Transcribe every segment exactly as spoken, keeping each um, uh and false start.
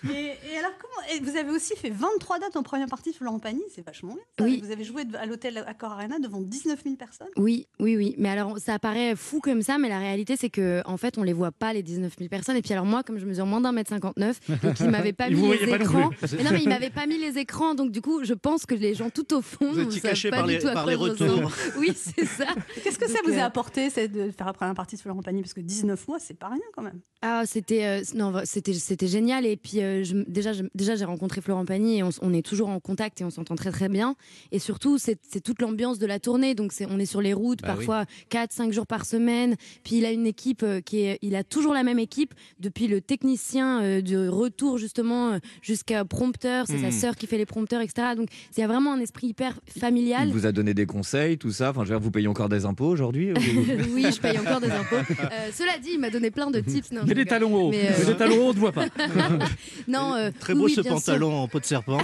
Et, et alors, comment et vous avez aussi fait vingt-trois dates en première partie de Florent Pagny, c'est vachement bien. Ça. Oui. Vous avez joué à l'hôtel Accor Arena devant dix-neuf mille personnes. Oui, oui, oui. Mais alors, ça paraît fou comme ça, mais la réalité, c'est que en fait, on les voit pas les dix-neuf mille personnes. Et puis alors moi, comme je mesure moins d'un mètre cinquante-neuf et qu'il m'avait pas mis les écrans, mais non, mais il m'avait pas mis les écrans, donc du coup, je pense que les gens tout au fond vous ne étiez savent caché pas par du les, tout à par quoi les je retours. ressemble. Oui, c'est ça. Qu'est-ce que ça Donc, vous a euh, apporté, c'est de faire la première partie de Florent Pagny, parce que dix-neuf mois, c'est pas rien quand même. Ah, c'était euh, non, c'était c'était génial. Et puis euh, je, déjà, je, déjà, j'ai rencontré Florent Pagny et on, s- on est toujours en contact et on s'entend très très bien. Et surtout, c'est c'est toute l'ambiance de la tournée. Donc c'est on est sur les routes, Bah parfois quatre, cinq jours par semaine. Puis il a une équipe euh, qui est, il a toujours la même équipe depuis le technicien euh, de retour justement euh, jusqu'à prompteur. C'est sa Hmm. sœur qui fait les prompteurs, et cetera. Donc il y a vraiment un esprit hyper familial. Il vous a donné des conseils, tout ça. Enfin, je veux dire, vous payez encore des impôts aujourd'hui ou- Oui, je paye encore des impôts. Euh, cela dit, il m'a donné plein de tips. Non, Il y a je des rigole. talons hauts. Mais, euh, Mais des talons hauts, on ne voit pas. Non, euh, Très oui, beau oui, ce bien sûr. pantalon en peau de serpent.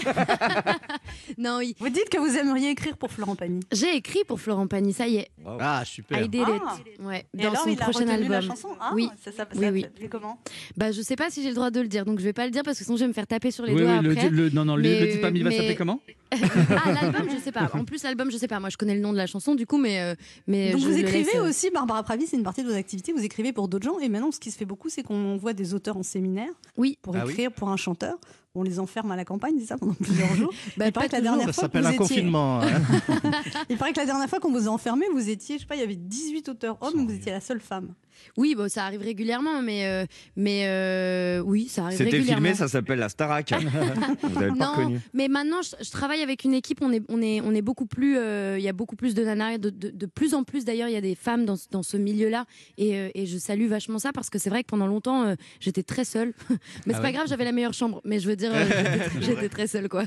Non, oui. Vous dites que vous aimeriez écrire pour Florent Pagny. J'ai écrit pour Florent Pagny, ça y est. Ah, super. I did Ah. it. Ouais, Et dans alors, son il a prochain retenu album. la chanson. Ah, Oui. ça, ça, ça, Oui, oui. ça fait comment? Bah, je sais pas si j'ai le droit de le dire, donc je vais pas le dire parce que sinon je vais me faire taper sur les Oui, doigts oui, le, après. le- non, non, le- Mais, le, type ami va mais- s'appeler comment? Ah, l'album, je sais pas. En plus, l'album, je sais pas. Moi, je connais le nom de la chanson, du coup, mais euh, mais Donc je vous le écrivez laisse, euh, aussi, Barbara Pravi, c'est une partie de vos activités, vous écrivez pour d'autres gens. Et maintenant, ce qui se fait beaucoup, c'est qu'on voit des auteurs en séminaire Oui. pour Ah oui. écrire pour un chanteur. On les enferme à la campagne, c'est ça, pendant plusieurs jours. Bah, il, paraît pas que la toujours. dernière Ça fois que s'appelle vous un étiez... confinement. hein. il paraît que la dernière fois qu'on vous a enfermé, vous étiez, je sais pas, il y avait dix-huit auteurs hommes, Sans vous étiez la seule femme. Oui, bon, ça arrive régulièrement, mais euh, mais euh, oui, ça arrive C'était régulièrement. filmé, ça s'appelle la Starac. Vous n'avez pas Non, reconnu. mais maintenant je, je travaille avec une équipe. On est, on est, on est beaucoup plus. euh, Il y a beaucoup plus de nanas, de, de, de plus en plus d'ailleurs. Il y a des femmes dans, ce- dans ce milieu-là, et, euh, et je salue vachement ça parce que c'est vrai que pendant longtemps euh, j'étais très seule. Mais c'est Ah pas ouais. grave, j'avais la meilleure chambre. Mais je veux dire, euh, j'étais- j'étais très seule, quoi.